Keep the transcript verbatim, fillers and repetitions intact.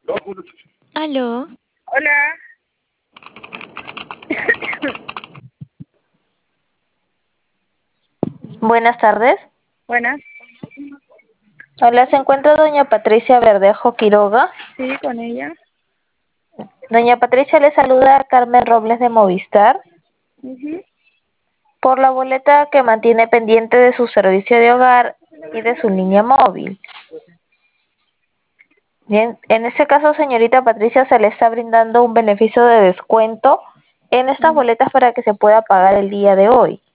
Aló, Hola, Buenas tardes. buenas, Hola, se encuentra doña Patricia Verdejo Quiroga. sí, con ella. Doña Patricia le saluda a Carmen Robles de Movistar Ujú. por la boleta que mantiene pendiente de su servicio de hogar y de su línea móvil. Bien, en este caso, señorita Patricia, se le está brindando un beneficio de descuento en estas Mm, boletas para que se pueda pagar el día de hoy.